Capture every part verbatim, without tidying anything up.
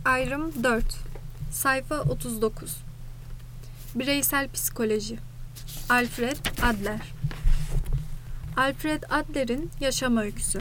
Ayrım dört. Sayfa otuz dokuz. Bireysel psikoloji. Alfred Adler. Alfred Adler'in yaşam öyküsü.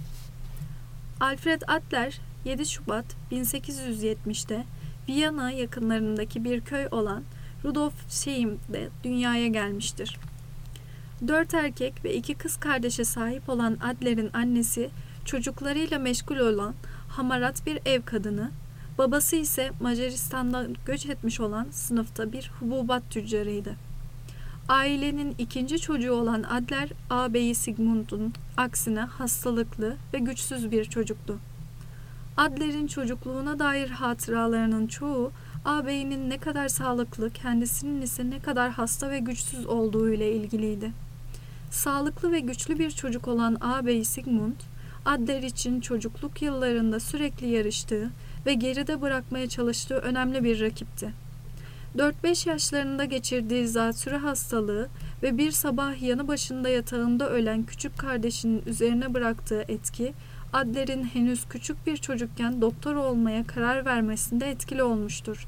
Alfred Adler, yedi Şubat bin sekiz yüz yetmişte Viyana yakınlarındaki bir köy olan Rudolfsheim'de dünyaya gelmiştir. Dört erkek ve iki kız kardeşe sahip olan Adler'in annesi, çocuklarıyla meşgul olan hamarat bir ev kadını, babası ise Macaristan'dan göç etmiş olan sınıfta bir hububat tüccarıydı. Ailenin ikinci çocuğu olan Adler, ağabeyi Sigmund'un aksine hastalıklı ve güçsüz bir çocuktu. Adler'in çocukluğuna dair hatıralarının çoğu, ağabeyinin ne kadar sağlıklı, kendisinin ise ne kadar hasta ve güçsüz olduğu ile ilgiliydi. Sağlıklı ve güçlü bir çocuk olan ağabeyi Sigmund, Adler için çocukluk yıllarında sürekli yarıştığı ve geride bırakmaya çalıştığı önemli bir rakipti. dört beş yaşlarında geçirdiği zatürre hastalığı ve bir sabah yanı başında yatağında ölen küçük kardeşinin üzerine bıraktığı etki, Adler'in henüz küçük bir çocukken doktor olmaya karar vermesinde etkili olmuştur.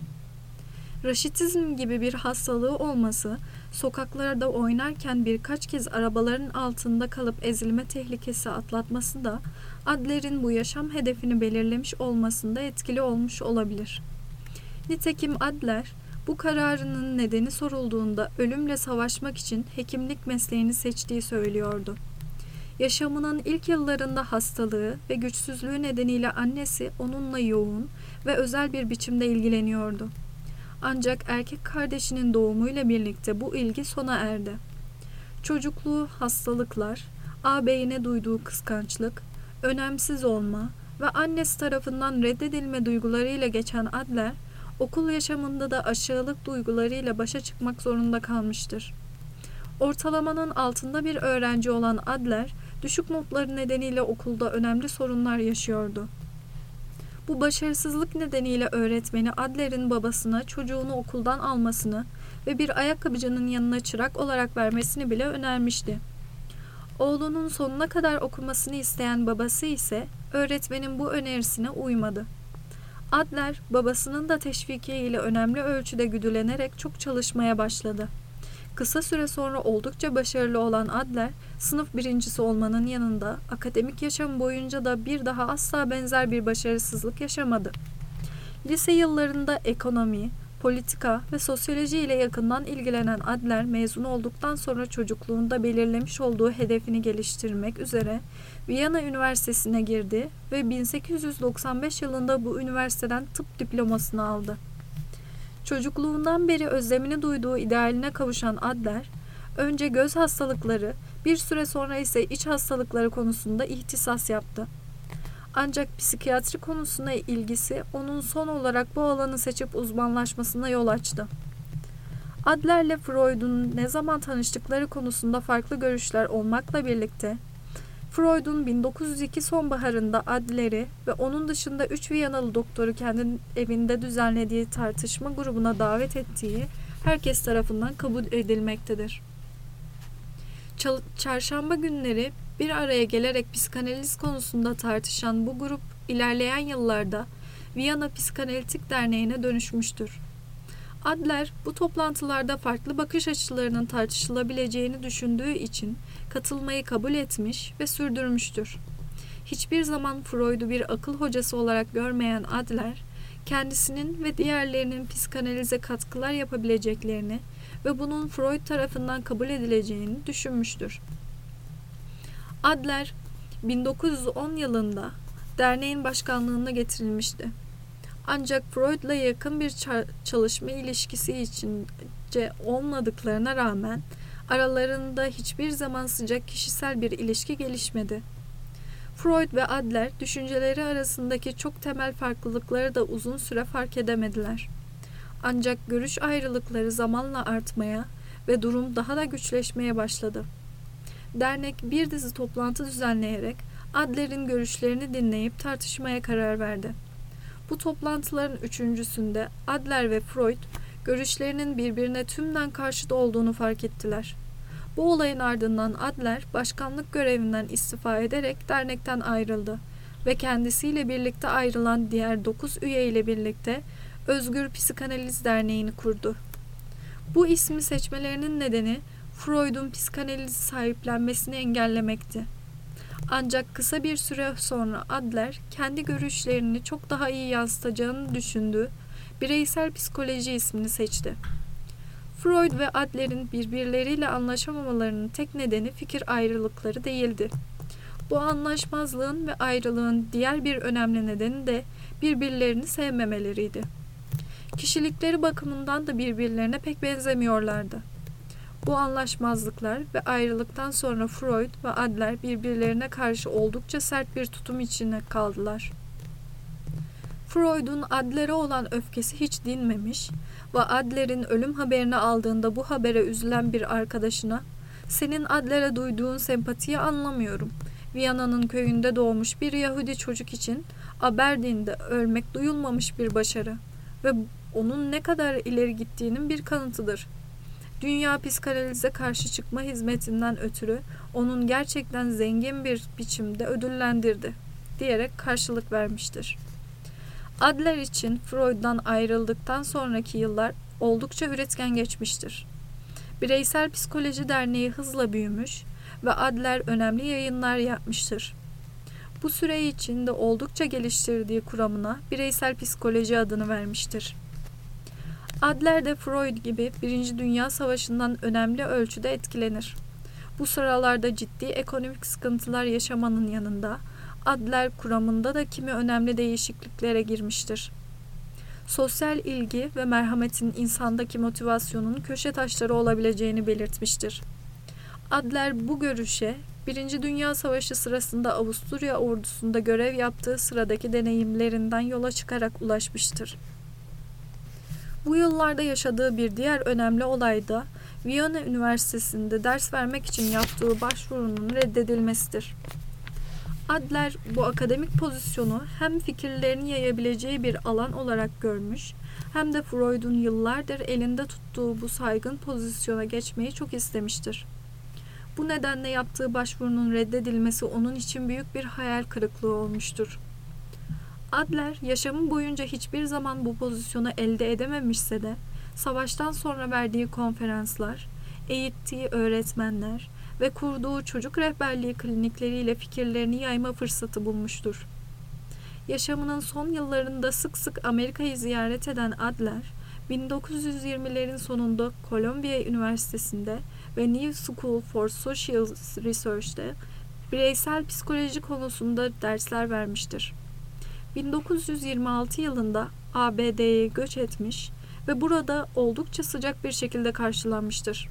Raşitizm gibi bir hastalığı olması, sokaklarda oynarken birkaç kez arabaların altında kalıp ezilme tehlikesi atlatması da Adler'in bu yaşam hedefini belirlemiş olmasında etkili olmuş olabilir. Nitekim Adler, bu kararının nedeni sorulduğunda ölümle savaşmak için hekimlik mesleğini seçtiği söylüyordu. Yaşamının ilk yıllarında hastalığı ve güçsüzlüğü nedeniyle annesi onunla yoğun ve özel bir biçimde ilgileniyordu. Ancak erkek kardeşinin doğumuyla birlikte bu ilgi sona erdi. Çocukluğu hastalıklar, ağabeyine duyduğu kıskançlık, önemsiz olma ve annesi tarafından reddedilme duygularıyla geçen Adler, okul yaşamında da aşağılık duygularıyla başa çıkmak zorunda kalmıştır. Ortalamanın altında bir öğrenci olan Adler, düşük notları nedeniyle okulda önemli sorunlar yaşıyordu. Bu başarısızlık nedeniyle öğretmeni Adler'in babasına çocuğunu okuldan almasını ve bir ayakkabıcının yanına çırak olarak vermesini bile önermişti. Oğlunun sonuna kadar okumasını isteyen babası ise öğretmenin bu önerisine uymadı. Adler, babasının da teşvikiyle önemli ölçüde güdülenerek çok çalışmaya başladı. Kısa süre sonra oldukça başarılı olan Adler, sınıf birincisi olmanın yanında akademik yaşam boyunca da bir daha asla benzer bir başarısızlık yaşamadı. Lise yıllarında ekonomi, politika ve sosyoloji ile yakından ilgilenen Adler, mezun olduktan sonra çocukluğunda belirlemiş olduğu hedefini geliştirmek üzere Viyana Üniversitesi'ne girdi ve bin sekiz yüz doksan beş yılında bu üniversiteden tıp diplomasını aldı. Çocukluğundan beri özlemini duyduğu idealine kavuşan Adler, önce göz hastalıkları, bir süre sonra ise iç hastalıkları konusunda ihtisas yaptı. Ancak psikiyatri konusuna ilgisi onun son olarak bu alanı seçip uzmanlaşmasına yol açtı. Adler'le Freud'un ne zaman tanıştıkları konusunda farklı görüşler olmakla birlikte, Freud'un bin dokuz yüz iki sonbaharında Adler'i ve onun dışında üç Viyanalı doktoru kendi evinde düzenlediği tartışma grubuna davet ettiği herkes tarafından kabul edilmektedir. Çarşamba günleri bir araya gelerek psikanaliz konusunda tartışan bu grup ilerleyen yıllarda Viyana Psikanalitik Derneği'ne dönüşmüştür. Adler bu toplantılarda farklı bakış açılarının tartışılabileceğini düşündüğü için katılmayı kabul etmiş ve sürdürmüştür. Hiçbir zaman Freud'u bir akıl hocası olarak görmeyen Adler, kendisinin ve diğerlerinin psikanalize katkılar yapabileceklerini ve bunun Freud tarafından kabul edileceğini düşünmüştür. Adler, bin dokuz yüz on yılında derneğin başkanlığına getirilmişti. Ancak Freud'la yakın bir çalışma ilişkisi içince olmadıklarına rağmen aralarında hiçbir zaman sıcak kişisel bir ilişki gelişmedi. Freud ve Adler düşünceleri arasındaki çok temel farklılıkları da uzun süre fark edemediler. Ancak görüş ayrılıkları zamanla artmaya ve durum daha da güçleşmeye başladı. Dernek bir dizi toplantı düzenleyerek Adler'in görüşlerini dinleyip tartışmaya karar verdi. Bu toplantıların üçüncüsünde Adler ve Freud görüşlerinin birbirine tümden karşıt olduğunu fark ettiler. Bu olayın ardından Adler başkanlık görevinden istifa ederek dernekten ayrıldı ve kendisiyle birlikte ayrılan diğer dokuz üye ile birlikte Özgür Psikanaliz Derneği'ni kurdu. Bu ismi seçmelerinin nedeni Freud'un psikanalizi sahiplenmesini engellemekti. Ancak kısa bir süre sonra Adler kendi görüşlerini çok daha iyi yansıtacağını düşündüğü bireysel psikoloji ismini seçti. Freud ve Adler'in birbirleriyle anlaşamamalarının tek nedeni fikir ayrılıkları değildi. Bu anlaşmazlığın ve ayrılığın diğer bir önemli nedeni de birbirlerini sevmemeleriydi. Kişilikleri bakımından da birbirlerine pek benzemiyorlardı. Bu anlaşmazlıklar ve ayrılıktan sonra Freud ve Adler birbirlerine karşı oldukça sert bir tutum içine kaldılar. Freud'un Adler'e olan öfkesi hiç dinmemiş ve Adler'in ölüm haberini aldığında bu habere üzülen bir arkadaşına "Senin Adler'e duyduğun sempatiyi anlamıyorum. Viyana'nın köyünde doğmuş bir Yahudi çocuk için Aberdeen'de ölmek duyulmamış bir başarı ve onun ne kadar ileri gittiğinin bir kanıtıdır. Dünya psikanalize karşı çıkma hizmetinden ötürü onun gerçekten zengin bir biçimde ödüllendirdi" diyerek karşılık vermiştir. Adler için Freud'dan ayrıldıktan sonraki yıllar oldukça üretken geçmiştir. Bireysel Psikoloji Derneği hızla büyümüş ve Adler önemli yayınlar yapmıştır. Bu süre içinde oldukça geliştirdiği kuramına bireysel psikoloji adını vermiştir. Adler de Freud gibi Birinci Dünya Savaşı'ndan önemli ölçüde etkilenir. Bu sıralarda ciddi ekonomik sıkıntılar yaşamanın yanında Adler kuramında da kimi önemli değişikliklere girmiştir. Sosyal ilgi ve merhametin insandaki motivasyonun köşe taşları olabileceğini belirtmiştir. Adler bu görüşe Birinci Dünya Savaşı sırasında Avusturya ordusunda görev yaptığı sıradaki deneyimlerinden yola çıkarak ulaşmıştır. Bu yıllarda yaşadığı bir diğer önemli olay da Viyana Üniversitesi'nde ders vermek için yaptığı başvurunun reddedilmesidir. Adler bu akademik pozisyonu hem fikirlerini yayabileceği bir alan olarak görmüş, hem de Freud'un yıllardır elinde tuttuğu bu saygın pozisyona geçmeyi çok istemiştir. Bu nedenle yaptığı başvurunun reddedilmesi onun için büyük bir hayal kırıklığı olmuştur. Adler yaşamı boyunca hiçbir zaman bu pozisyonu elde edememişse de savaştan sonra verdiği konferanslar, eğittiği öğretmenler ve kurduğu çocuk rehberliği klinikleriyle fikirlerini yayma fırsatı bulmuştur. Yaşamının son yıllarında sık sık Amerika'yı ziyaret eden Adler, bin dokuz yüz yirmilerin sonunda Columbia Üniversitesi'nde ve New School for Social Research'te bireysel psikoloji konusunda dersler vermiştir. bin dokuz yüz yirmi altı yılında A B D'ye göç etmiş ve burada oldukça sıcak bir şekilde karşılanmıştır.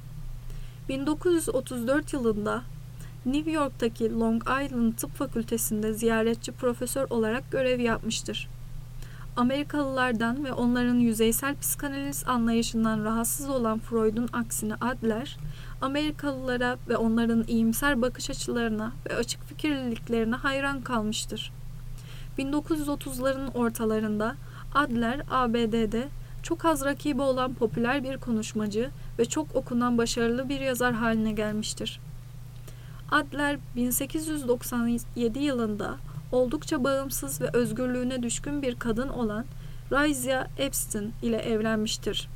bin dokuz yüz otuz dört yılında New York'taki Long Island Tıp Fakültesi'nde ziyaretçi profesör olarak görev yapmıştır. Amerikalılardan ve onların yüzeysel psikanaliz anlayışından rahatsız olan Freud'un aksine Adler, Amerikalılara ve onların iyimser bakış açılarına ve açık fikirliliklerine hayran kalmıştır. bin dokuz yüz otuzların ortalarında Adler, A B D'de çok az rakibi olan popüler bir konuşmacı ve çok okunan başarılı bir yazar haline gelmiştir. Adler, bin sekiz yüz doksan yedi yılında oldukça bağımsız ve özgürlüğüne düşkün bir kadın olan Raisia Epstein ile evlenmiştir.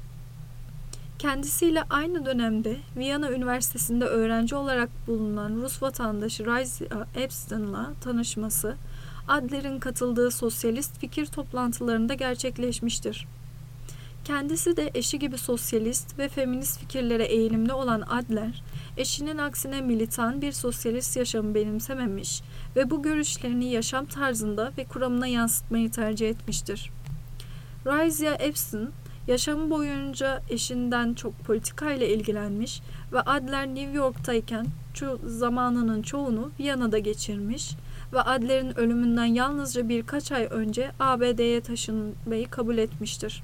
Kendisiyle aynı dönemde Viyana Üniversitesi'nde öğrenci olarak bulunan Rus vatandaşı Raisia Epstein'la tanışması, Adler'in katıldığı sosyalist fikir toplantılarında gerçekleşmiştir. Kendisi de eşi gibi sosyalist ve feminist fikirlere eğilimli olan Adler, eşinin aksine militan bir sosyalist yaşamı benimsememiş ve bu görüşlerini yaşam tarzında ve kuramına yansıtmayı tercih etmiştir. Raisia Epstein, yaşamı boyunca eşinden çok politikayla ilgilenmiş ve Adler New York'tayken ço- zamanının çoğunu Viyana'da geçirmiş ve Adler'in ölümünden yalnızca birkaç ay önce A B D'ye taşınmayı kabul etmiştir.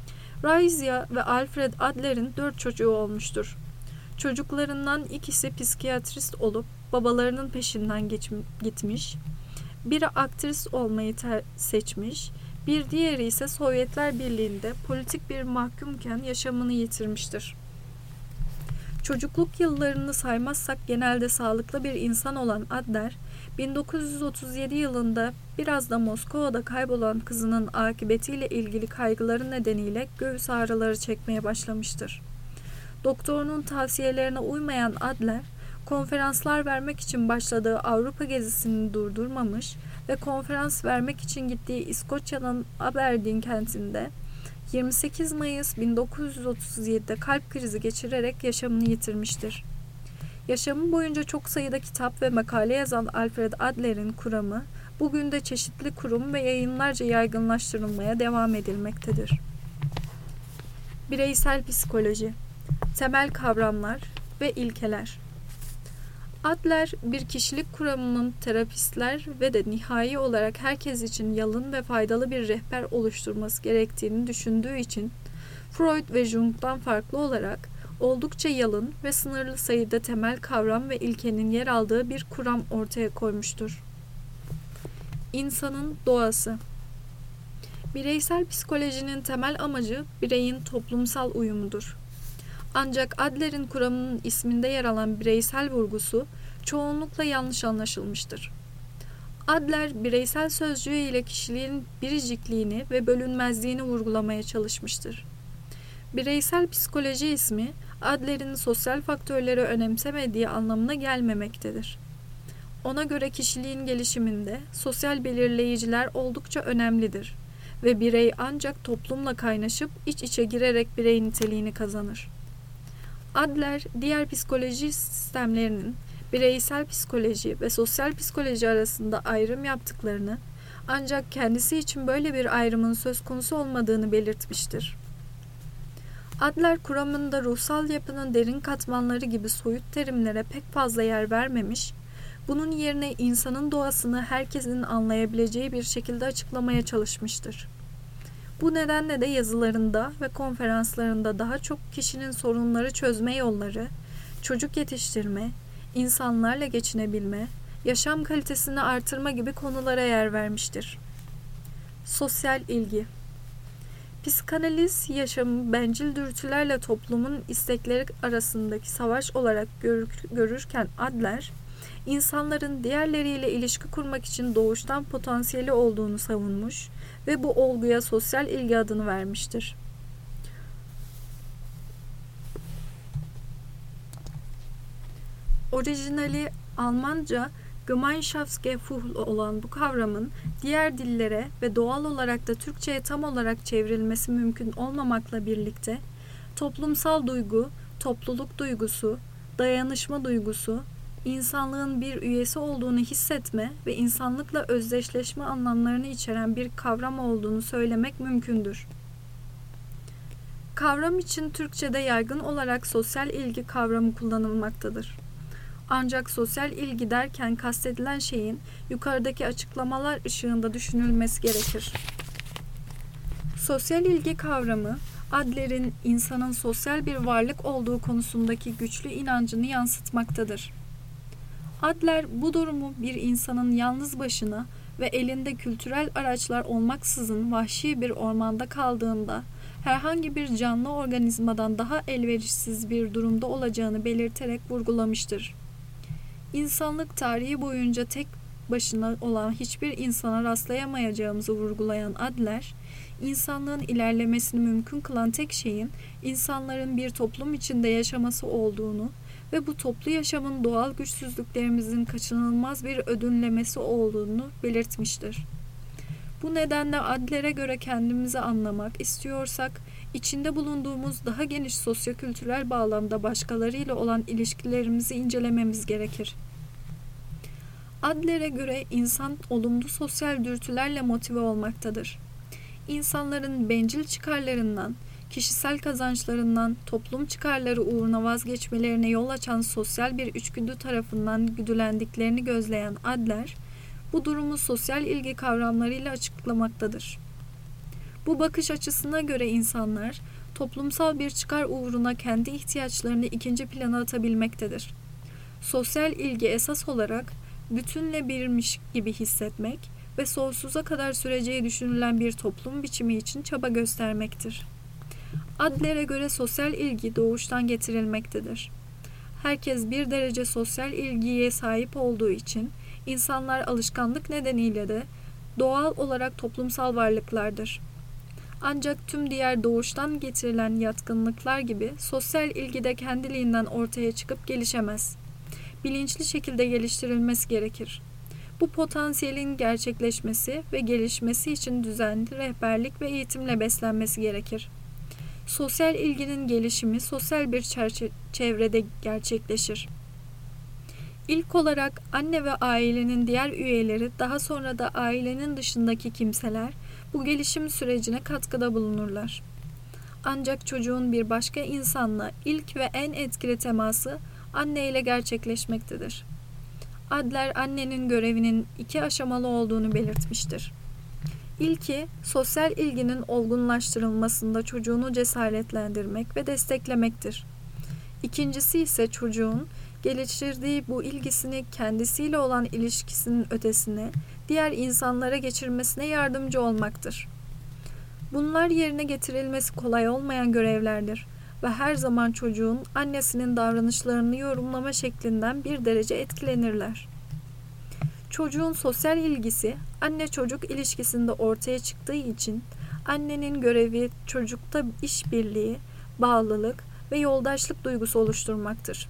Raisia ve Alfred Adler'in dört çocuğu olmuştur. Çocuklarından ikisi psikiyatrist olup babalarının peşinden geç- gitmiş, biri aktris olmayı ter- seçmiş, bir diğeri ise Sovyetler Birliği'nde politik bir mahkumken yaşamını yitirmiştir. Çocukluk yıllarını saymazsak genelde sağlıklı bir insan olan Adler, bin dokuz yüz otuz yedi yılında biraz da Moskova'da kaybolan kızının akıbetiyle ilgili kaygıları nedeniyle göğüs ağrıları çekmeye başlamıştır. Doktorunun tavsiyelerine uymayan Adler, konferanslar vermek için başladığı Avrupa gezisini durdurmamış ve konferans vermek için gittiği İskoçya'nın Aberdeen kentinde yirmi sekiz Mayıs bin dokuz yüz otuz yedi'de kalp krizi geçirerek yaşamını yitirmiştir. Yaşamı boyunca çok sayıda kitap ve makale yazan Alfred Adler'in kuramı bugün de çeşitli kurum ve yayınlarca yaygınlaştırılmaya devam edilmektedir. Bireysel psikoloji, temel kavramlar ve ilkeler. Adler, bir kişilik kuramının terapistler ve de nihai olarak herkes için yalın ve faydalı bir rehber oluşturması gerektiğini düşündüğü için, Freud ve Jung'dan farklı olarak oldukça yalın ve sınırlı sayıda temel kavram ve ilkenin yer aldığı bir kuram ortaya koymuştur. İnsanın doğası. Bireysel psikolojinin temel amacı bireyin toplumsal uyumudur. Ancak Adler'in kuramının isminde yer alan bireysel vurgusu çoğunlukla yanlış anlaşılmıştır. Adler, bireysel sözcüğü ile kişiliğin biricikliğini ve bölünmezliğini vurgulamaya çalışmıştır. Bireysel psikoloji ismi, Adler'in sosyal faktörleri önemsemediği anlamına gelmemektedir. Ona göre kişiliğin gelişiminde sosyal belirleyiciler oldukça önemlidir ve birey ancak toplumla kaynaşıp iç içe girerek birey niteliğini kazanır. Adler, diğer psikoloji sistemlerinin bireysel psikoloji ve sosyal psikoloji arasında ayrım yaptıklarını, ancak kendisi için böyle bir ayrımın söz konusu olmadığını belirtmiştir. Adler kuramında ruhsal yapının derin katmanları gibi soyut terimlere pek fazla yer vermemiş, bunun yerine insanın doğasını herkesin anlayabileceği bir şekilde açıklamaya çalışmıştır. Bu nedenle de yazılarında ve konferanslarında daha çok kişinin sorunları çözme yolları, çocuk yetiştirme, insanlarla geçinebilme, yaşam kalitesini artırma gibi konulara yer vermiştir. Sosyal ilgi. Psikanaliz, yaşamı bencil dürtülerle toplumun istekleri arasındaki savaş olarak görür, görürken Adler, insanların diğerleriyle ilişki kurmak için doğuştan potansiyeli olduğunu savunmuş ve bu olguya sosyal ilgi adını vermiştir. Orijinali Almanca Gemeinschaftsgefühl olan bu kavramın diğer dillere ve doğal olarak da Türkçe'ye tam olarak çevrilmesi mümkün olmamakla birlikte toplumsal duygu, topluluk duygusu, dayanışma duygusu, insanlığın bir üyesi olduğunu hissetme ve insanlıkla özdeşleşme anlamlarını içeren bir kavram olduğunu söylemek mümkündür. Kavram için Türkçe'de yaygın olarak sosyal ilgi kavramı kullanılmaktadır. Ancak sosyal ilgi derken kastedilen şeyin yukarıdaki açıklamalar ışığında düşünülmesi gerekir. Sosyal ilgi kavramı, Adler'in insanın sosyal bir varlık olduğu konusundaki güçlü inancını yansıtmaktadır. Adler bu durumu bir insanın yalnız başına ve elinde kültürel araçlar olmaksızın vahşi bir ormanda kaldığında herhangi bir canlı organizmadan daha elverişsiz bir durumda olacağını belirterek vurgulamıştır. İnsanlık tarihi boyunca tek başına olan hiçbir insana rastlayamayacağımızı vurgulayan Adler, insanlığın ilerlemesini mümkün kılan tek şeyin insanların bir toplum içinde yaşaması olduğunu ve bu toplu yaşamın doğal güçsüzlüklerimizin kaçınılmaz bir ödünlemesi olduğunu belirtmiştir. Bu nedenle Adler'e göre kendimizi anlamak istiyorsak, içinde bulunduğumuz daha geniş sosyokültürel bağlamda başkalarıyla olan ilişkilerimizi incelememiz gerekir. Adler'e göre insan olumlu sosyal dürtülerle motive olmaktadır. İnsanların bencil çıkarlarından, kişisel kazançlarından toplum çıkarları uğruna vazgeçmelerine yol açan sosyal bir içgüdü tarafından güdülendiklerini gözleyen Adler, bu durumu sosyal ilgi kavramlarıyla açıklamaktadır. Bu bakış açısına göre insanlar, toplumsal bir çıkar uğruna kendi ihtiyaçlarını ikinci plana atabilmektedir. Sosyal ilgi esas olarak bütünle birmiş gibi hissetmek ve sonsuza kadar süreceği düşünülen bir toplum biçimi için çaba göstermektir. Adler'e göre sosyal ilgi doğuştan getirilmektedir. Herkes bir derece sosyal ilgiye sahip olduğu için İnsanlar alışkanlık nedeniyle de doğal olarak toplumsal varlıklardır. Ancak tüm diğer doğuştan getirilen yatkınlıklar gibi sosyal ilgi de kendiliğinden ortaya çıkıp gelişemez. Bilinçli şekilde geliştirilmesi gerekir. Bu potansiyelin gerçekleşmesi ve gelişmesi için düzenli rehberlik ve eğitimle beslenmesi gerekir. Sosyal ilginin gelişimi sosyal bir çevrede gerçekleşir. İlk olarak anne ve ailenin diğer üyeleri, daha sonra da ailenin dışındaki kimseler bu gelişim sürecine katkıda bulunurlar. Ancak çocuğun bir başka insanla ilk ve en etkili teması anne ile gerçekleşmektedir. Adler annenin görevinin iki aşamalı olduğunu belirtmiştir. İlki, sosyal ilginin olgunlaştırılmasında çocuğunu cesaretlendirmek ve desteklemektir. İkincisi ise çocuğun geliştirdiği bu ilgisini kendisiyle olan ilişkisinin ötesine, diğer insanlara geçirmesine yardımcı olmaktır. Bunlar yerine getirilmesi kolay olmayan görevlerdir ve her zaman çocuğun annesinin davranışlarını yorumlama şeklinden bir derece etkilenirler. Çocuğun sosyal ilgisi anne çocuk ilişkisinde ortaya çıktığı için annenin görevi çocukta işbirliği, bağlılık ve yoldaşlık duygusu oluşturmaktır.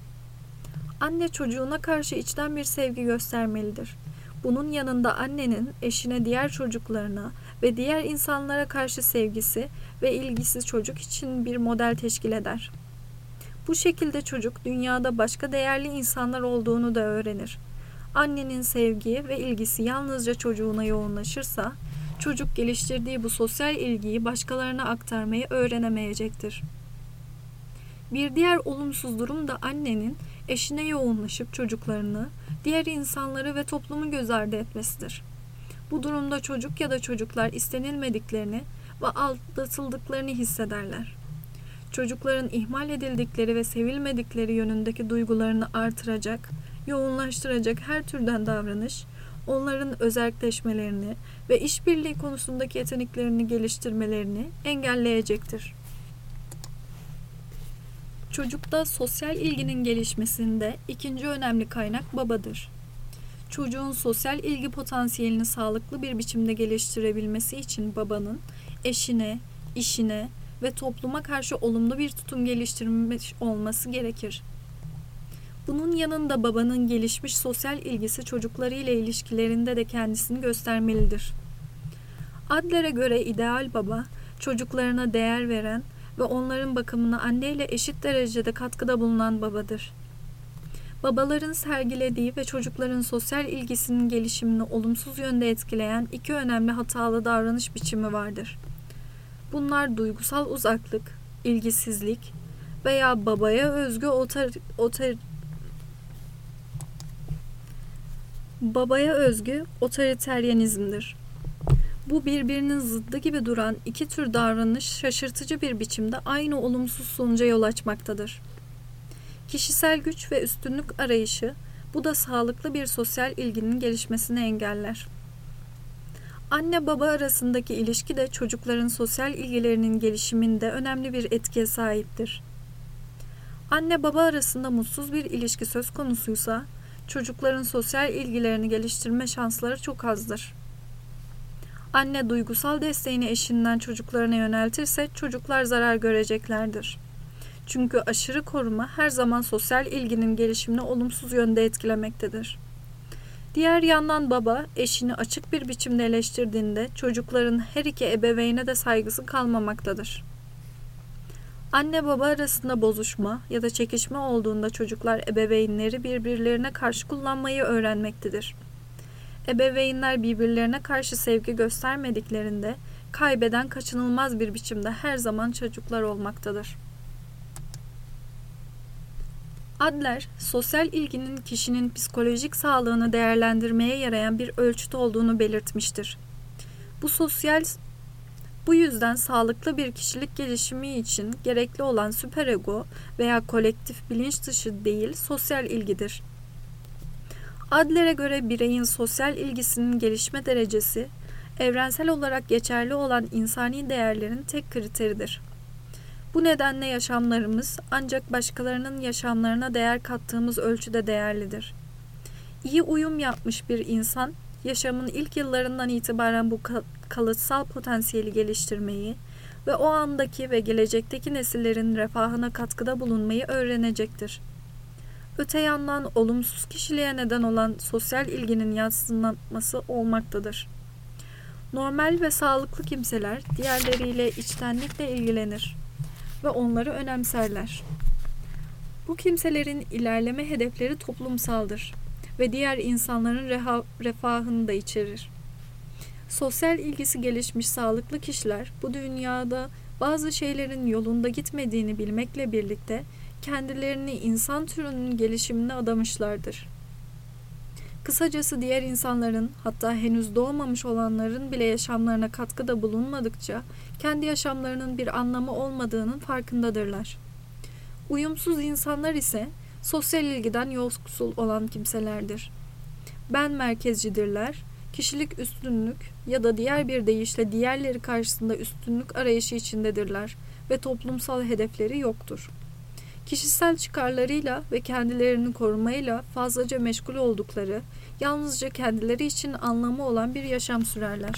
Anne çocuğuna karşı içten bir sevgi göstermelidir. Bunun yanında annenin eşine, diğer çocuklarına ve diğer insanlara karşı sevgisi ve ilgisi çocuk için bir model teşkil eder. Bu şekilde çocuk dünyada başka değerli insanlar olduğunu da öğrenir. Annenin sevgi ve ilgisi yalnızca çocuğuna yoğunlaşırsa, çocuk geliştirdiği bu sosyal ilgiyi başkalarına aktarmayı öğrenemeyecektir. Bir diğer olumsuz durum da annenin eşine yoğunlaşıp çocuklarını, diğer insanları ve toplumu göz ardı etmesidir. Bu durumda çocuk ya da çocuklar istenilmediklerini ve aldatıldıklarını hissederler. Çocukların ihmal edildikleri ve sevilmedikleri yönündeki duygularını artıracak, yoğunlaştıracak her türden davranış, onların özerkleşmelerini ve işbirliği konusundaki yeteneklerini geliştirmelerini engelleyecektir. Çocukta sosyal ilginin gelişmesinde ikinci önemli kaynak babadır. Çocuğun sosyal ilgi potansiyelini sağlıklı bir biçimde geliştirebilmesi için babanın eşine, işine ve topluma karşı olumlu bir tutum geliştirmiş olması gerekir. Bunun yanında babanın gelişmiş sosyal ilgisi çocuklarıyla ilişkilerinde de kendisini göstermelidir. Adler'e göre ideal baba, çocuklarına değer veren ve onların bakımına anneyle eşit derecede katkıda bulunan babadır. Babaların sergilediği ve çocukların sosyal ilgisinin gelişimini olumsuz yönde etkileyen iki önemli hatalı davranış biçimi vardır. Bunlar duygusal uzaklık, ilgisizlik veya babaya özgü otor, otor, babaya özgü otoriteryenizmdir. Bu birbirinin zıddı gibi duran iki tür davranış şaşırtıcı bir biçimde aynı olumsuz sonuca yol açmaktadır. Kişisel güç ve üstünlük arayışı, bu da sağlıklı bir sosyal ilginin gelişmesini engeller. Anne baba arasındaki ilişki de çocukların sosyal ilgilerinin gelişiminde önemli bir etkiye sahiptir. Anne baba arasında mutsuz bir ilişki söz konusuysa, çocukların sosyal ilgilerini geliştirme şansları çok azdır. Anne duygusal desteğini eşinden çocuklarına yöneltirse çocuklar zarar göreceklerdir. Çünkü aşırı koruma her zaman sosyal ilginin gelişimini olumsuz yönde etkilemektedir. Diğer yandan baba eşini açık bir biçimde eleştirdiğinde çocukların her iki ebeveyne de saygısı kalmamaktadır. Anne baba arasında bozuşma ya da çekişme olduğunda çocuklar ebeveynleri birbirlerine karşı kullanmayı öğrenmektedir. Ebeveynler birbirlerine karşı sevgi göstermediklerinde kaybeden kaçınılmaz bir biçimde her zaman çocuklar olmaktadır. Adler, sosyal ilginin kişinin psikolojik sağlığını değerlendirmeye yarayan bir ölçüt olduğunu belirtmiştir. Bu sosyal bu yüzden sağlıklı bir kişilik gelişimi için gerekli olan süperego veya kolektif bilinç dışı değil, sosyal ilgidir. Adler'e göre bireyin sosyal ilgisinin gelişme derecesi, evrensel olarak geçerli olan insani değerlerin tek kriteridir. Bu nedenle yaşamlarımız ancak başkalarının yaşamlarına değer kattığımız ölçüde değerlidir. İyi uyum yapmış bir insan, yaşamın ilk yıllarından itibaren bu kalıtsal potansiyeli geliştirmeyi ve o andaki ve gelecekteki nesillerin refahına katkıda bulunmayı öğrenecektir. Öte yandan olumsuz kişiliğe neden olan sosyal ilginin yadsınması olmaktadır. Normal ve sağlıklı kimseler diğerleriyle içtenlikle ilgilenir ve onları önemserler. Bu kimselerin ilerleme hedefleri toplumsaldır ve diğer insanların reha, refahını da içerir. Sosyal ilgisi gelişmiş sağlıklı kişiler bu dünyada bazı şeylerin yolunda gitmediğini bilmekle birlikte kendilerini insan türünün gelişimine adamışlardır. Kısacası diğer insanların, hatta henüz doğmamış olanların bile yaşamlarına katkıda bulunmadıkça kendi yaşamlarının bir anlamı olmadığının farkındadırlar. Uyumsuz insanlar ise sosyal ilgiden yoksul olan kimselerdir. Ben merkezcidirler, kişilik üstünlük ya da diğer bir deyişle diğerleri karşısında üstünlük arayışı içindedirler ve toplumsal hedefleri yoktur. Kişisel çıkarlarıyla ve kendilerini korumayla fazlaca meşgul oldukları, yalnızca kendileri için anlamı olan bir yaşam sürerler.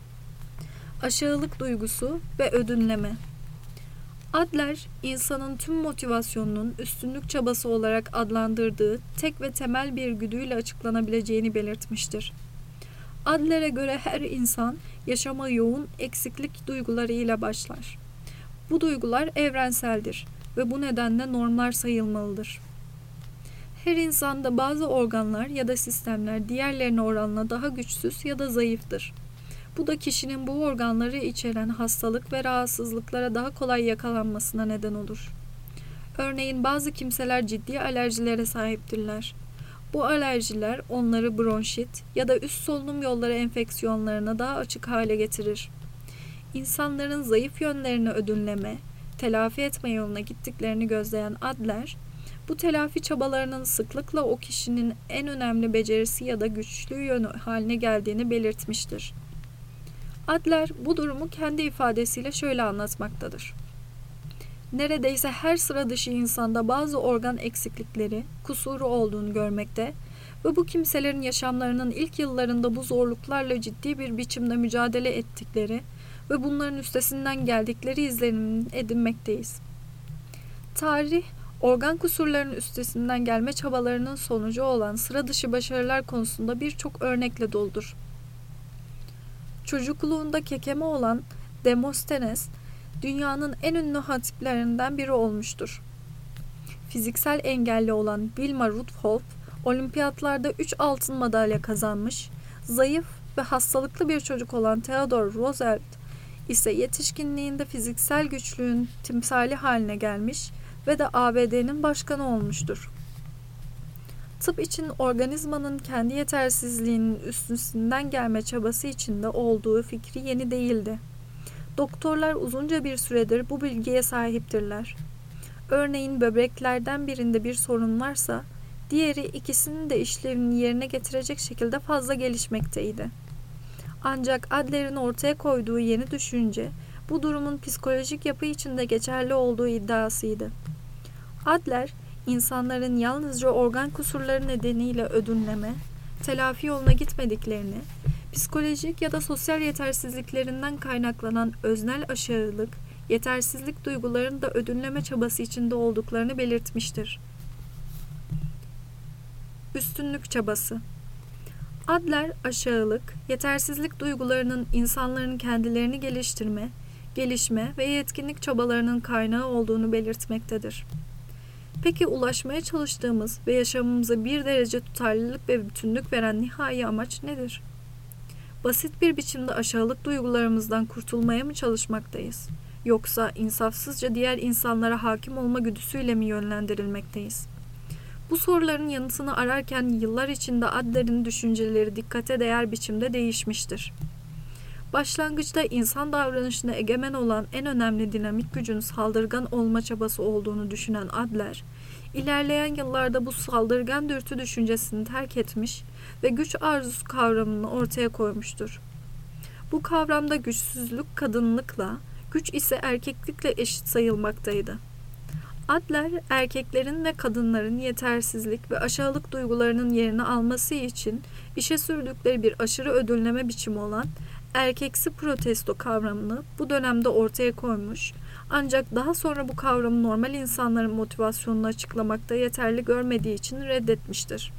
Aşağılık duygusu ve ödünleme. Adler, insanın tüm motivasyonunun üstünlük çabası olarak adlandırdığı tek ve temel bir güdüyle açıklanabileceğini belirtmiştir. Adler'e göre her insan yaşama yoğun eksiklik duygularıyla başlar. Bu duygular evrenseldir ve bu nedenle normlar sayılmalıdır. Her insanda bazı organlar ya da sistemler diğerlerine oranla daha güçsüz ya da zayıftır. Bu da kişinin bu organları içeren hastalık ve rahatsızlıklara daha kolay yakalanmasına neden olur. Örneğin bazı kimseler ciddi alerjilere sahiptirler. Bu alerjiler onları bronşit ya da üst solunum yolları enfeksiyonlarına daha açık hale getirir. İnsanların zayıf yönlerini ödünleme, telafi etme yoluna gittiklerini gözleyen Adler, bu telafi çabalarının sıklıkla o kişinin en önemli becerisi ya da güçlü yönü haline geldiğini belirtmiştir. Adler bu durumu kendi ifadesiyle şöyle anlatmaktadır. Neredeyse her sıra dışı insanda bazı organ eksiklikleri, kusuru olduğunu görmekte ve bu kimselerin yaşamlarının ilk yıllarında bu zorluklarla ciddi bir biçimde mücadele ettikleri ve bunların üstesinden geldikleri izlenimini edinmekteyiz. Tarih, organ kusurlarının üstesinden gelme çabalarının sonucu olan sıra dışı başarılar konusunda birçok örnekle doludur. Çocukluğunda kekeme olan Demosthenes, dünyanın en ünlü hatiplerinden biri olmuştur. Fiziksel engelli olan Wilma Rudolph, olimpiyatlarda üç altın madalya kazanmış, zayıf ve hastalıklı bir çocuk olan Theodore Roosevelt ise yetişkinliğinde fiziksel güçlüğün timsali haline gelmiş ve de A B D'nin başkanı olmuştur. Tıp için organizmanın kendi yetersizliğinin üstesinden gelme çabası içinde olduğu fikri yeni değildi. Doktorlar uzunca bir süredir bu bilgiye sahiptirler. Örneğin böbreklerden birinde bir sorun varsa, diğeri ikisinin de işlevini yerine getirecek şekilde fazla gelişmekteydi. Ancak Adler'in ortaya koyduğu yeni düşünce, bu durumun psikolojik yapı içinde geçerli olduğu iddiasıydı. Adler, insanların yalnızca organ kusurları nedeniyle ödünleme, telafi yoluna gitmediklerini, psikolojik ya da sosyal yetersizliklerinden kaynaklanan öznel aşağılık, yetersizlik duygularının da ödünleme çabası içinde olduklarını belirtmiştir. Üstünlük çabası. Adler, aşağılık, yetersizlik duygularının insanların kendilerini geliştirme, gelişme ve yetkinlik çabalarının kaynağı olduğunu belirtmektedir. Peki ulaşmaya çalıştığımız ve yaşamımıza bir derece tutarlılık ve bütünlük veren nihai amaç nedir? Basit bir biçimde aşağılık duygularımızdan kurtulmaya mı çalışmaktayız? Yoksa insafsızca diğer insanlara hakim olma güdüsüyle mi yönlendirilmekteyiz? Bu soruların yanıtını ararken yıllar içinde Adler'in düşünceleri dikkate değer biçimde değişmiştir. Başlangıçta insan davranışına egemen olan en önemli dinamik gücün saldırgan olma çabası olduğunu düşünen Adler, ilerleyen yıllarda bu saldırgan dürtü düşüncesini terk etmiş ve güç arzusu kavramını ortaya koymuştur. Bu kavramda güçsüzlük kadınlıkla, güç ise erkeklikle eşit sayılmaktaydı. Adler, erkeklerin ve kadınların yetersizlik ve aşağılık duygularının yerini alması için işe sürdükleri bir aşırı ödülleme biçimi olan erkeksi protesto kavramını bu dönemde ortaya koymuş, ancak daha sonra bu kavramı normal insanların motivasyonunu açıklamakta yeterli görmediği için reddetmiştir.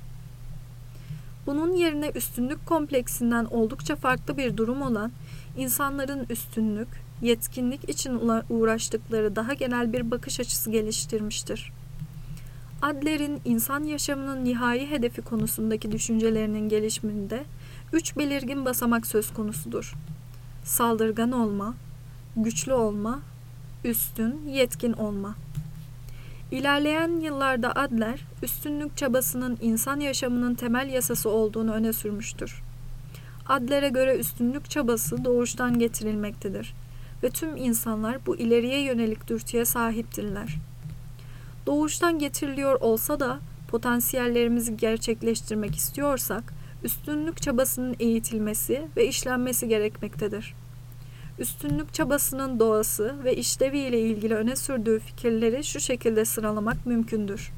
Bunun yerine üstünlük kompleksinden oldukça farklı bir durum olan insanların üstünlük, yetkinlik için uğraştıkları daha genel bir bakış açısı geliştirmiştir. Adler'in insan yaşamının nihai hedefi konusundaki düşüncelerinin gelişiminde üç belirgin basamak söz konusudur. Saldırgan olma, güçlü olma, üstün, yetkin olma. İlerleyen yıllarda Adler, üstünlük çabasının insan yaşamının temel yasası olduğunu öne sürmüştür. Adler'e göre üstünlük çabası doğuştan getirilmektedir ve tüm insanlar bu ileriye yönelik dürtüye sahiptirler. Doğuştan getiriliyor olsa da potansiyellerimizi gerçekleştirmek istiyorsak, üstünlük çabasının eğitilmesi ve işlenmesi gerekmektedir. Üstünlük çabasının doğası ve işlevi ile ilgili öne sürdüğü fikirleri şu şekilde sıralamak mümkündür.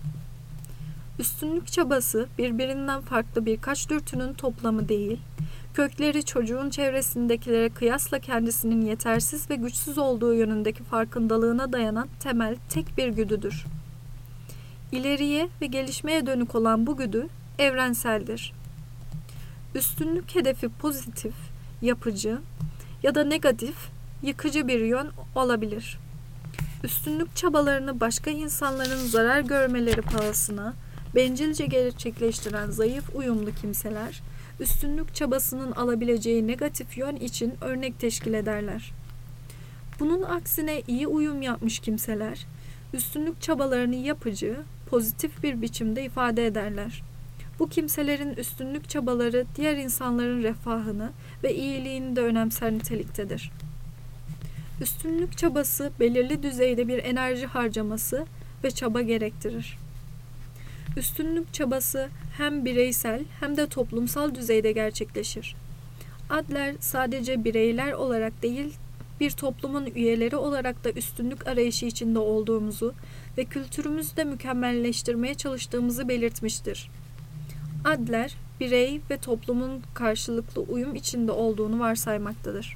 Üstünlük çabası birbirinden farklı birkaç dürtünün toplamı değil, kökleri çocuğun çevresindekilere kıyasla kendisinin yetersiz ve güçsüz olduğu yönündeki farkındalığına dayanan temel tek bir güdüdür. İleriye ve gelişmeye dönük olan bu güdü evrenseldir. Üstünlük hedefi pozitif, yapıcı ya da negatif, yıkıcı bir yön olabilir. Üstünlük çabalarını başka insanların zarar görmeleri pahasına bencilce gerçekleştiren zayıf uyumlu kimseler, üstünlük çabasının alabileceği negatif yön için örnek teşkil ederler. Bunun aksine iyi uyum yapmış kimseler, üstünlük çabalarını yapıcı, pozitif bir biçimde ifade ederler. Bu kimselerin üstünlük çabaları diğer insanların refahını ve iyiliğini de önemser niteliktedir. Üstünlük çabası belirli düzeyde bir enerji harcaması ve çaba gerektirir. Üstünlük çabası hem bireysel hem de toplumsal düzeyde gerçekleşir. Adler sadece bireyler olarak değil, bir toplumun üyeleri olarak da üstünlük arayışı içinde olduğumuzu ve kültürümüzü de mükemmelleştirmeye çalıştığımızı belirtmiştir. Adler, birey ve toplumun karşılıklı uyum içinde olduğunu varsaymaktadır.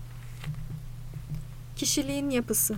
Kişiliğin yapısı.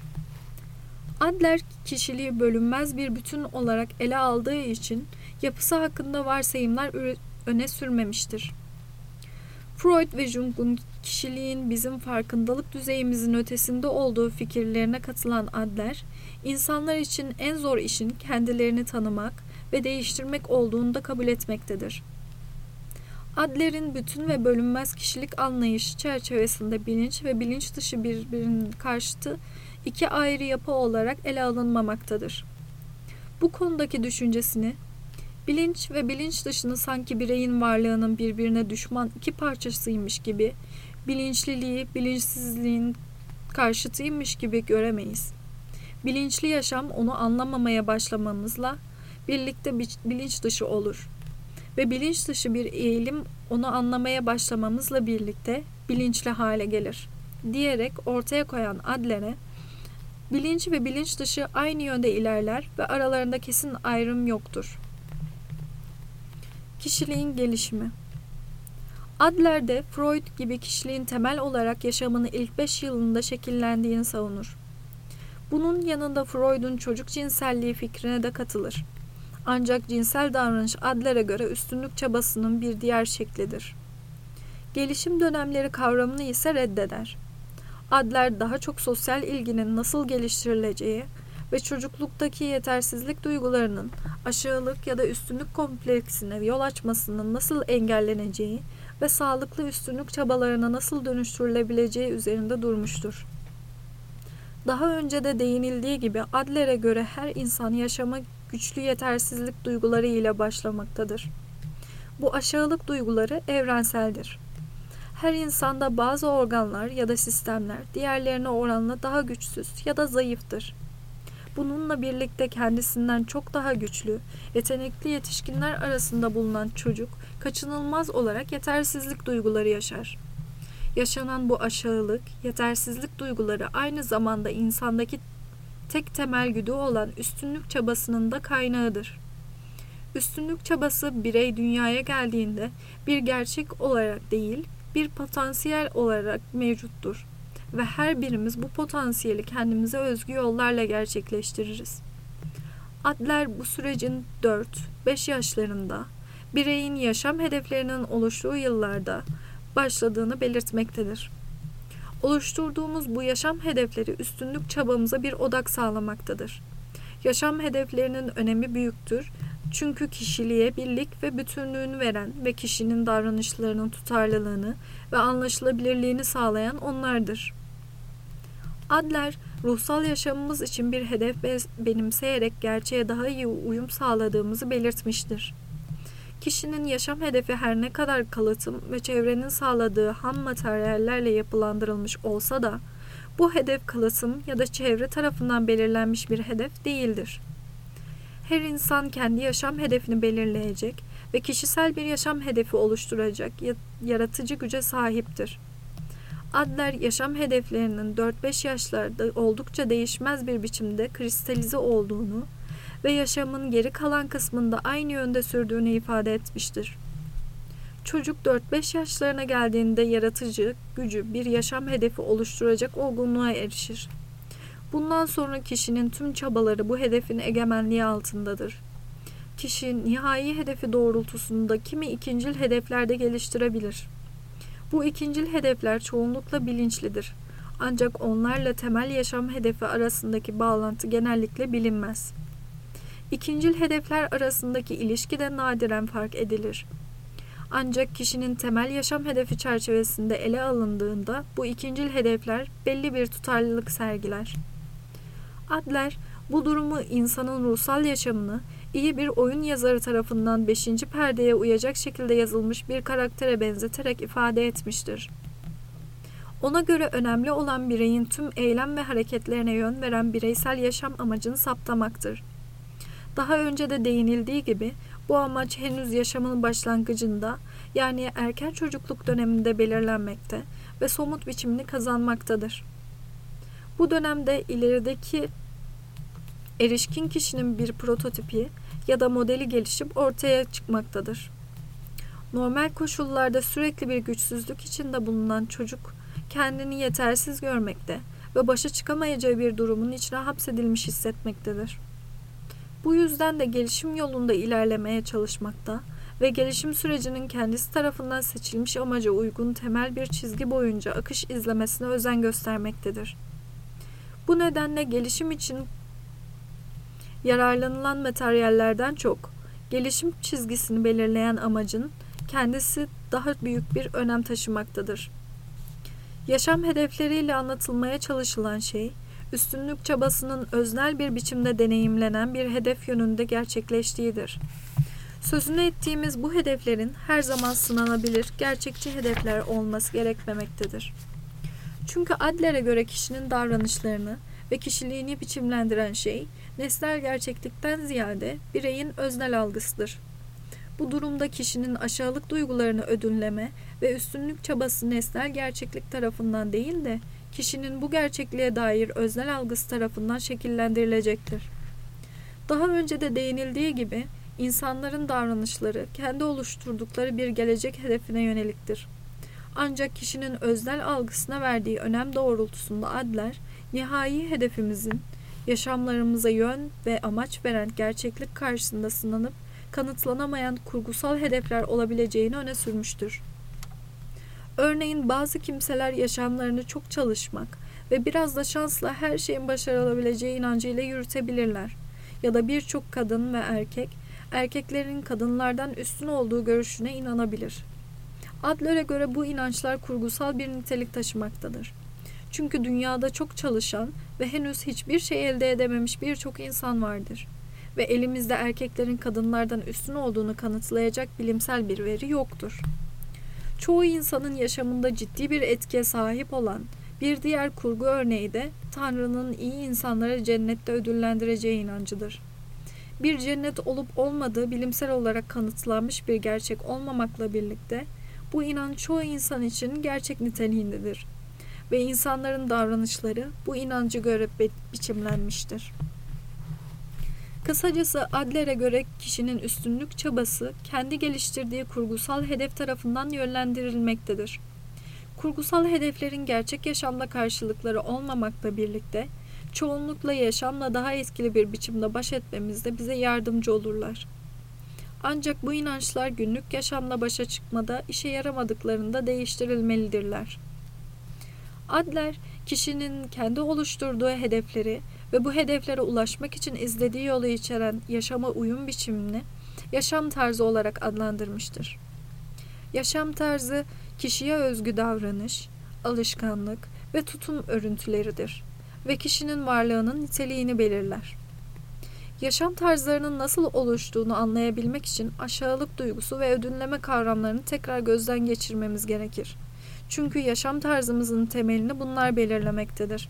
Adler, kişiliği bölünmez bir bütün olarak ele aldığı için yapısı hakkında varsayımlar öne sürmemiştir. Freud ve Jung'un kişiliğin bizim farkındalık düzeyimizin ötesinde olduğu fikirlerine katılan Adler, insanlar için en zor işin kendilerini tanımak ve değiştirmek olduğunu da kabul etmektedir. Adler'in bütün ve bölünmez kişilik anlayışı çerçevesinde bilinç ve bilinç dışı birbirinin karşıtı iki ayrı yapı olarak ele alınmamaktadır. Bu konudaki düşüncesini, bilinç ve bilinç dışını sanki bireyin varlığının birbirine düşman iki parçasıymış gibi, bilinçliliği bilinçsizliğin karşıtıymış gibi göremeyiz. Bilinçli yaşam onu anlamamaya başlamamızla birlikte bilinç dışı olur ve bilinç dışı bir eğilim onu anlamaya başlamamızla birlikte bilinçli hale gelir diyerek ortaya koyan Adler'e, bilinç ve bilinç dışı aynı yönde ilerler ve aralarında kesin ayrım yoktur. Kişiliğin gelişimi. Adler de Freud gibi kişiliğin temel olarak yaşamını ilk beş yılında şekillendiğini savunur. Bunun yanında Freud'un çocuk cinselliği fikrine de katılır. Ancak cinsel davranış Adler'e göre üstünlük çabasının bir diğer şeklidir. Gelişim dönemleri kavramını ise reddeder. Adler daha çok sosyal ilginin nasıl geliştirileceği ve çocukluktaki yetersizlik duygularının aşağılık ya da üstünlük kompleksine yol açmasının nasıl engelleneceği ve sağlıklı üstünlük çabalarına nasıl dönüştürülebileceği üzerinde durmuştur. Daha önce de değinildiği gibi Adler'e göre her insan yaşama güçlü yetersizlik duyguları ile başlamaktadır. Bu aşağılık duyguları evrenseldir. Her insanda bazı organlar ya da sistemler diğerlerine oranla daha güçsüz ya da zayıftır. Bununla birlikte kendisinden çok daha güçlü, yetenekli yetişkinler arasında bulunan çocuk kaçınılmaz olarak yetersizlik duyguları yaşar. Yaşanan bu aşağılık, yetersizlik duyguları aynı zamanda insandaki tek temel güdü olan üstünlük çabasının da kaynağıdır. Üstünlük çabası birey dünyaya geldiğinde bir gerçek olarak değil, bir potansiyel olarak mevcuttur ve her birimiz bu potansiyeli kendimize özgü yollarla gerçekleştiririz. Adler bu sürecin dört beş yaşlarında, bireyin yaşam hedeflerinin oluştuğu yıllarda başladığını belirtmektedir. Oluşturduğumuz bu yaşam hedefleri üstünlük çabamıza bir odak sağlamaktadır. Yaşam hedeflerinin önemi büyüktür çünkü kişiliğe birlik ve bütünlüğünü veren ve kişinin davranışlarının tutarlılığını ve anlaşılabilirliğini sağlayan onlardır. Adler, ruhsal yaşamımız için bir hedef benimseyerek gerçeğe daha iyi uyum sağladığımızı belirtmiştir. Kişinin yaşam hedefi her ne kadar kalıtım ve çevrenin sağladığı ham materyallerle yapılandırılmış olsa da, bu hedef kalıtım ya da çevre tarafından belirlenmiş bir hedef değildir. Her insan kendi yaşam hedefini belirleyecek ve kişisel bir yaşam hedefi oluşturacak yaratıcı güce sahiptir. Adler, yaşam hedeflerinin dört beş yaşlarda oldukça değişmez bir biçimde kristalize olduğunu ve yaşamın geri kalan kısmında aynı yönde sürdüğünü ifade etmiştir. Çocuk dört beş yaşlarına geldiğinde yaratıcı gücü bir yaşam hedefi oluşturacak olgunluğa erişir. Bundan sonra kişinin tüm çabaları bu hedefin egemenliği altındadır. Kişi nihai hedefi doğrultusunda kimi ikincil hedeflerde geliştirebilir. Bu ikincil hedefler çoğunlukla bilinçlidir. Ancak onlarla temel yaşam hedefi arasındaki bağlantı genellikle bilinmez. İkincil hedefler arasındaki ilişki de nadiren fark edilir. Ancak kişinin temel yaşam hedefi çerçevesinde ele alındığında bu ikincil hedefler belli bir tutarlılık sergiler. Adler, bu durumu insanın ruhsal yaşamını iyi bir oyun yazarı tarafından beşinci perdeye uyacak şekilde yazılmış bir karaktere benzeterek ifade etmiştir. Ona göre önemli olan bireyin tüm eylem ve hareketlerine yön veren bireysel yaşam amacını saptamaktır. Daha önce de değinildiği gibi bu amaç henüz yaşamın başlangıcında, yani erken çocukluk döneminde belirlenmekte ve somut biçimini kazanmaktadır. Bu dönemde ilerideki erişkin kişinin bir prototipi ya da modeli gelişip ortaya çıkmaktadır. Normal koşullarda sürekli bir güçsüzlük içinde bulunan çocuk kendini yetersiz görmekte ve başa çıkamayacağı bir durumun içine hapsedilmiş hissetmektedir. Bu yüzden de gelişim yolunda ilerlemeye çalışmakta ve gelişim sürecinin kendisi tarafından seçilmiş amaca uygun temel bir çizgi boyunca akış izlemesine özen göstermektedir. Bu nedenle gelişim için yararlanılan materyallerden çok, gelişim çizgisini belirleyen amacın kendisi daha büyük bir önem taşımaktadır. Yaşam hedefleriyle anlatılmaya çalışılan şey, üstünlük çabasının öznel bir biçimde deneyimlenen bir hedef yönünde gerçekleştiğidir. Sözünü ettiğimiz bu hedeflerin her zaman sınanabilir, gerçekçi hedefler olması gerekmemektedir. Çünkü Adler'e göre kişinin davranışlarını ve kişiliğini biçimlendiren şey, nesnel gerçeklikten ziyade bireyin öznel algısıdır. Bu durumda kişinin aşağılık duygularını ödünleme ve üstünlük çabası nesnel gerçeklik tarafından değil de kişinin bu gerçekliğe dair öznel algısı tarafından şekillendirilecektir. Daha önce de değinildiği gibi insanların davranışları kendi oluşturdukları bir gelecek hedefine yöneliktir. Ancak kişinin öznel algısına verdiği önem doğrultusunda Adler, nihai hedefimizin yaşamlarımıza yön ve amaç veren gerçeklik karşısında sınanıp kanıtlanamayan kurgusal hedefler olabileceğini öne sürmüştür. Örneğin bazı kimseler yaşamlarını çok çalışmak ve biraz da şansla her şeyin başarılabileceği inancıyla yürütebilirler. Ya da birçok kadın ve erkek, erkeklerin kadınlardan üstün olduğu görüşüne inanabilir. Adler'e göre bu inançlar kurgusal bir nitelik taşımaktadır. Çünkü dünyada çok çalışan ve henüz hiçbir şey elde edememiş birçok insan vardır. Ve elimizde erkeklerin kadınlardan üstün olduğunu kanıtlayacak bilimsel bir veri yoktur. Çoğu insanın yaşamında ciddi bir etkiye sahip olan bir diğer kurgu örneği de Tanrı'nın iyi insanları cennette ödüllendireceği inancıdır. Bir cennet olup olmadığı bilimsel olarak kanıtlanmış bir gerçek olmamakla birlikte bu inanç çoğu insan için gerçek niteliğindedir ve insanların davranışları bu inancı göre bi- biçimlenmiştir. Kısacası Adler'e göre kişinin üstünlük çabası kendi geliştirdiği kurgusal hedef tarafından yönlendirilmektedir. Kurgusal hedeflerin gerçek yaşamda karşılıkları olmamakla birlikte çoğunlukla yaşamla daha etkili bir biçimde baş etmemizde bize yardımcı olurlar. Ancak bu inançlar günlük yaşamla başa çıkmada işe yaramadıklarında değiştirilmelidirler. Adler, kişinin kendi oluşturduğu hedefleri ve bu hedeflere ulaşmak için izlediği yolu içeren yaşama uyum biçimini yaşam tarzı olarak adlandırmıştır. Yaşam tarzı, kişiye özgü davranış, alışkanlık ve tutum örüntüleridir ve kişinin varlığının niteliğini belirler. Yaşam tarzlarının nasıl oluştuğunu anlayabilmek için aşağılık duygusu ve ödünleme kavramlarını tekrar gözden geçirmemiz gerekir. Çünkü yaşam tarzımızın temelini bunlar belirlemektedir.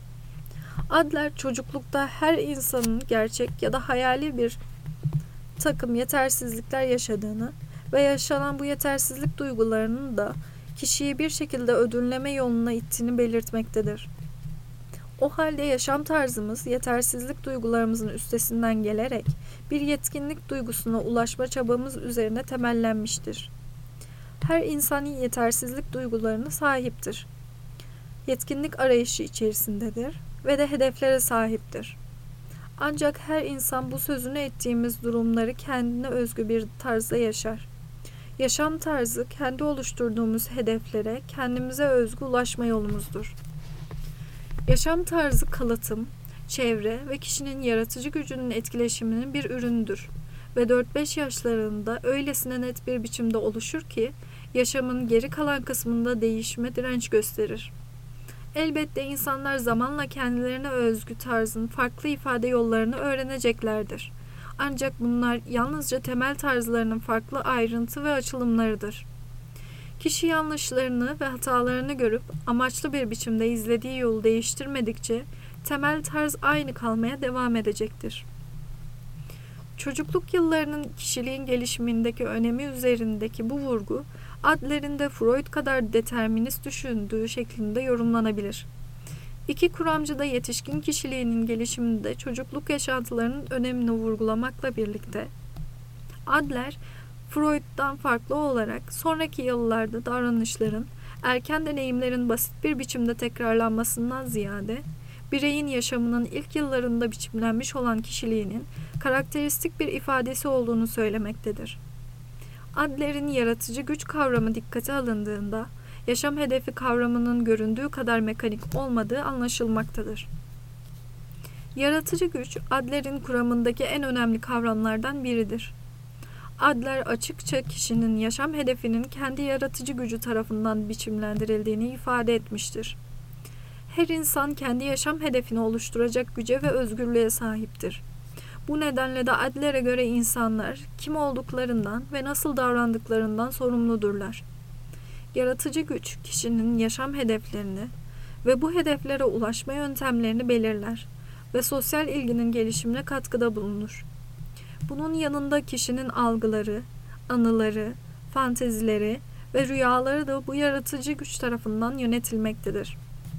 Adler, çocuklukta her insanın gerçek ya da hayali bir takım yetersizlikler yaşadığını ve yaşanan bu yetersizlik duygularının da kişiyi bir şekilde ödünleme yoluna ittiğini belirtmektedir. O halde yaşam tarzımız yetersizlik duygularımızın üstesinden gelerek bir yetkinlik duygusuna ulaşma çabamız üzerine temellenmiştir. Her insan yetersizlik duygularına sahiptir. Yetkinlik arayışı içerisindedir ve de hedeflere sahiptir. Ancak her insan bu sözünü ettiğimiz durumları kendine özgü bir tarzda yaşar. Yaşam tarzı kendi oluşturduğumuz hedeflere kendimize özgü ulaşma yolumuzdur. Yaşam tarzı kalıtım, çevre ve kişinin yaratıcı gücünün etkileşiminin bir ürünüdür ve dört beş yaşlarında öylesine net bir biçimde oluşur ki yaşamın geri kalan kısmında değişime direnç gösterir. Elbette insanlar zamanla kendilerine özgü tarzın farklı ifade yollarını öğreneceklerdir. Ancak bunlar yalnızca temel tarzlarının farklı ayrıntı ve açılımlarıdır. Kişi yanlışlarını ve hatalarını görüp amaçlı bir biçimde izlediği yolu değiştirmedikçe temel tarz aynı kalmaya devam edecektir. Çocukluk yıllarının kişiliğin gelişimindeki önemi üzerindeki bu vurgu, Adler'in de Freud kadar determinist düşündüğü şeklinde yorumlanabilir. İki kuramcı da yetişkin kişiliğinin gelişiminde çocukluk yaşantılarının önemini vurgulamakla birlikte, Adler, Freud'dan farklı olarak sonraki yıllarda davranışların, erken deneyimlerin basit bir biçimde tekrarlanmasından ziyade, bireyin yaşamının ilk yıllarında biçimlenmiş olan kişiliğinin karakteristik bir ifadesi olduğunu söylemektedir. Adler'in yaratıcı güç kavramı dikkate alındığında, yaşam hedefi kavramının göründüğü kadar mekanik olmadığı anlaşılmaktadır. Yaratıcı güç, Adler'in kuramındaki en önemli kavramlardan biridir. Adler açıkça kişinin yaşam hedefinin kendi yaratıcı gücü tarafından biçimlendirildiğini ifade etmiştir. Her insan kendi yaşam hedefini oluşturacak güce ve özgürlüğe sahiptir. Bu nedenle de Adler'e göre insanlar kim olduklarından ve nasıl davrandıklarından sorumludurlar. Yaratıcı güç kişinin yaşam hedeflerini ve bu hedeflere ulaşma yöntemlerini belirler ve sosyal ilginin gelişimine katkıda bulunur. Bunun yanında kişinin algıları, anıları, fantezileri ve rüyaları da bu yaratıcı güç tarafından yönetilmektedir.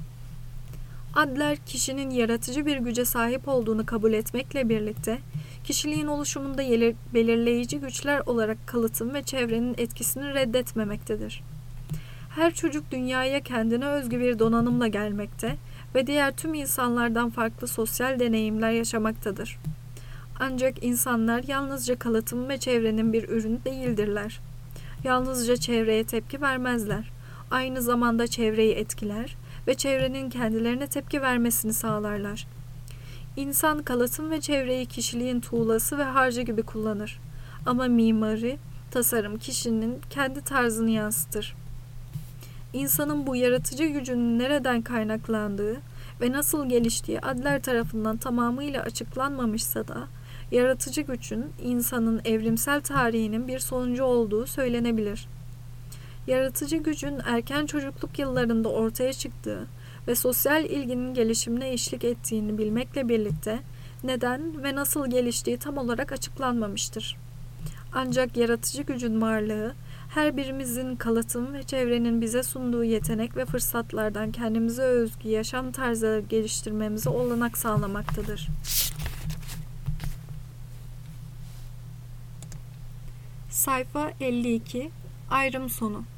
Adler, kişinin yaratıcı bir güce sahip olduğunu kabul etmekle birlikte, kişiliğin oluşumunda belirleyici güçler olarak kalıtım ve çevrenin etkisini reddetmemektedir. Her çocuk dünyaya kendine özgü bir donanımla gelmekte ve diğer tüm insanlardan farklı sosyal deneyimler yaşamaktadır. Ancak insanlar yalnızca kalıtım ve çevrenin bir ürünü değildirler. Yalnızca çevreye tepki vermezler. Aynı zamanda çevreyi etkiler ve çevrenin kendilerine tepki vermesini sağlarlar. İnsan kalıtım ve çevreyi kişiliğin tuğlası ve harcı gibi kullanır. Ama mimari, tasarım kişinin kendi tarzını yansıtır. İnsanın bu yaratıcı gücünün nereden kaynaklandığı ve nasıl geliştiği Adler tarafından tamamıyla açıklanmamışsa da, yaratıcı gücün insanın evrimsel tarihinin bir sonucu olduğu söylenebilir. Yaratıcı gücün erken çocukluk yıllarında ortaya çıktığı ve sosyal ilginin gelişimine eşlik ettiğini bilmekle birlikte neden ve nasıl geliştiği tam olarak açıklanmamıştır. Ancak yaratıcı gücün varlığı her birimizin kalıtım ve çevrenin bize sunduğu yetenek ve fırsatlardan kendimize özgü yaşam tarzları geliştirmemize olanak sağlamaktadır. Sayfa elli iki. Ayrım sonu.